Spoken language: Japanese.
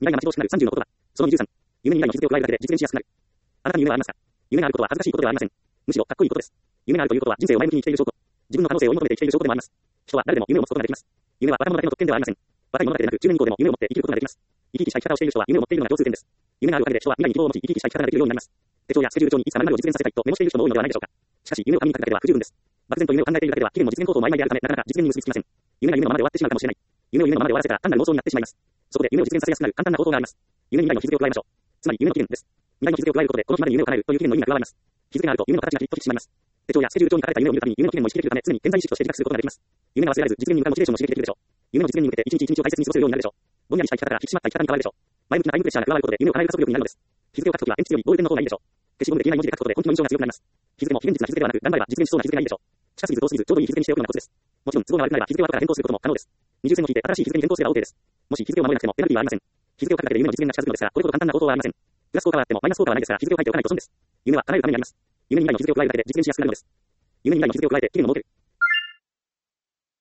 未来が待ち遠しくなる30のことは、その23、夢に未来の日付を加えるだけで実現しやすくなる。あなたに夢はありますか？夢があることは恥ずかしいことではありません。むしろかっこいいことです。夢があるということは人生を前向きに生きている証拠。自分の可能性を追い求めて生きている証拠でもあります。人は誰でも夢を持つことができます。夢は若者だけの特権ではありません。若い者だけでなく、中年以降でも夢を持って生きることができます。生き生きした生き方をしている人は夢を持っているのが共通点です。夢があるおかげで人は未来に希望を持ち生き生きした生き方ができるようになります。手帳やスケジュール帳にいつか〇〇を実現させたいとメモしている人も多いのではないでしょうか。しかし夢を紙に書くだけでは不十分です。漠然と夢を考えているだけでは期限も実現方法も曖昧であるため、なかなか実現に結びつきません。夢が夢のままで終わってしまうかもしれない。夢を夢のままで終わらせたら単なる妄想になってしまいます。そこで夢を実現させやすくなる簡単な方法があります。夢に未来の日付を加えましょう。つまり夢の期限です。未来の日付を加えることでこの日までに夢を叶えるという期限の意味が加わります。日付があると夢の形がきっと引き締まります。手帳やスケジュール帳に書かれた夢を見るたびに夢の期限も意識できるため、常に顕在意識として自覚することができます。夢が忘れられず実現に向かうモチベーションも刺激できるでしょう。夢の実現に向けて一日一日を大切に過ごせるようになるでしょう。ぼんやりした生き方から引き締まった生き方に変わるでしょう。前向きなタイムプレッシャーが加わることで夢を叶える加速力になるのです。日付を書くときは鉛筆よりボールペンの方がいいでしょう。消しゴムで消えない文字で書くことで根気の印象が強くなります。日付も非現実な日付ではなく、頑張れば実現しそうな日付がいいでしょう。近すぎず遠すぎずちょうどいい日付にしておくのがコツです。もちろん都合が悪くなれば日付を後から変更することも可能です。20線を引いて新しい日付に変更すれば OK です。もし日付を守れなくてもペナルティはありません。日付を書くだけで夢の実現が近づくのですが、これほど簡単な方法はありません。プラス効果はあってもマイナス効果はないですが、日付を書いておかないと損です。夢は叶えるためにあります。夢に未来の日付を加えるだけで実現しやすくなるのです。夢に未来の日付を加えて期限を設ける。